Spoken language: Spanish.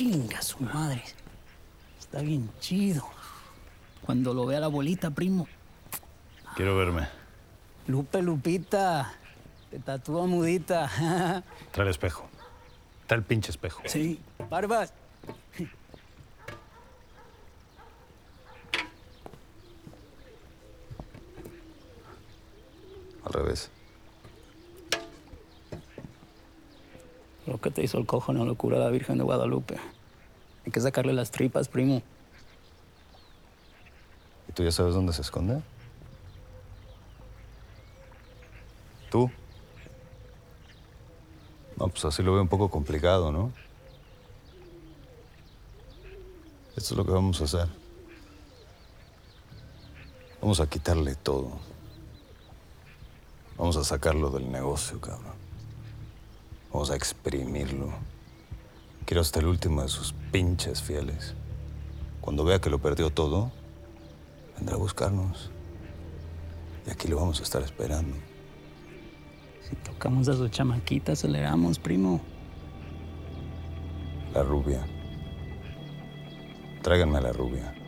Chinga su madre. Está bien chido. Cuando lo vea la abuelita, primo. Quiero verme. Lupe, Lupita. Te tatúa mudita. Trae el espejo. Trae el pinche espejo. Sí. Barbas. Al revés. Lo que te hizo el cojo no lo cura la Virgen de Guadalupe. Hay que sacarle las tripas, primo. ¿Y tú ya sabes dónde se esconde? ¿Tú? No, pues así lo veo un poco complicado, ¿no? Esto es lo que vamos a hacer. Vamos a quitarle todo. Vamos a sacarlo del negocio, cabrón. Vamos a exprimirlo. Quiero hasta el último de sus pinches fieles. Cuando vea que lo perdió todo, vendrá a buscarnos. Y aquí lo vamos a estar esperando. Si tocamos a su chamaquita, aceleramos, primo. La rubia. Tráiganme a la rubia.